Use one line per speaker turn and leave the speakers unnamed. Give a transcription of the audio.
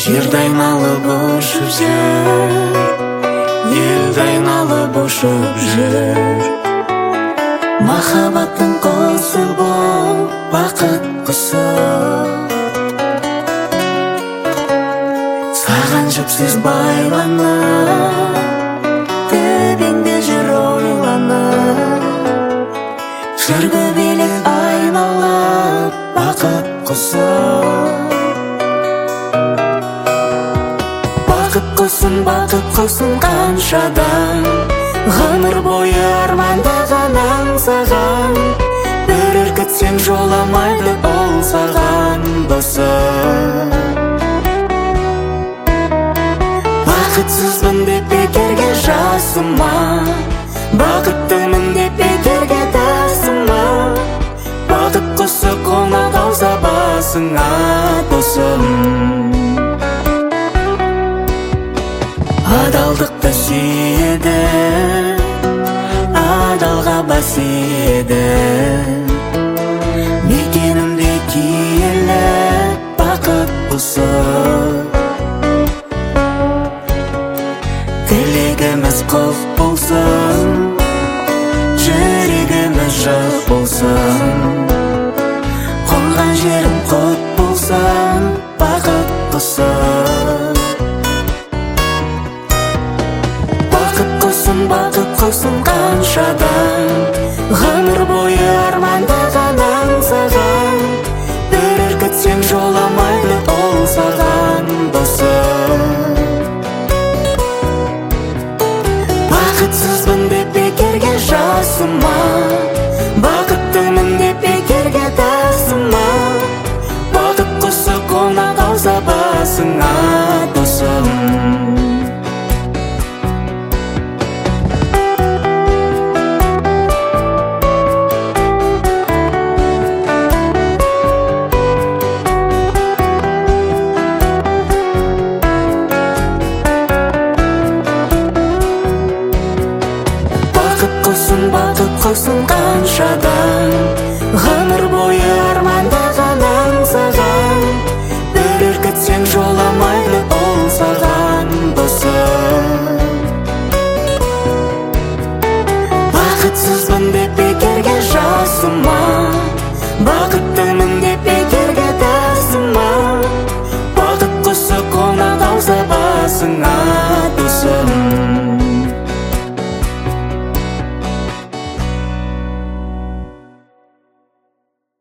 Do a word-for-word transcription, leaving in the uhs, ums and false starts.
Жерді айналып ұшып жүр, елді айналып ұшып жүр. Махаббаттың құсы бол, бақыт құсы. Саған жіпсіз байланып, төбеңде жүр ойланып. Жырғы белек айналып, бақыт құсы. Бақыт құсын, бақыт құсын қаншадан, ғұмыр бойы армандаған аңсаған. Бір іркітсең жоламайды ол саған досым. Бақытсызбын деп бекерге жасыма, бақыттымын деп бекерге тасыма. Бақыт құсы қонақ қалса басыңа досым. Адалдықты сүйеді, адалға бас иеді. Мекенімде киелі бақыт құсы. Тілегіміз құп болсын, жүрегіміз жық болсын. Қонған жерім құт болсын, бақыт құсы. Бақыт құсын қаншадан, ғұмыр бойы армандаған аңсаған. Бір іркітсең жоламайды ол саған досым. Бақытсызбын деп бекерге жасыма, бақыттымын деп бекерге тасыма. Бақыт құсы қонақ қалса басыңа досым. Бақыт құсын қаншадан, ғұмыр бойы армандаған аңсаған. Бір іркітсең жоламайды ол саған досым. Бақытсызбын деп бекерге жасыма, бақыттымын деп бекерге тасыма. Бақыт құсы қонақ қалса басыңа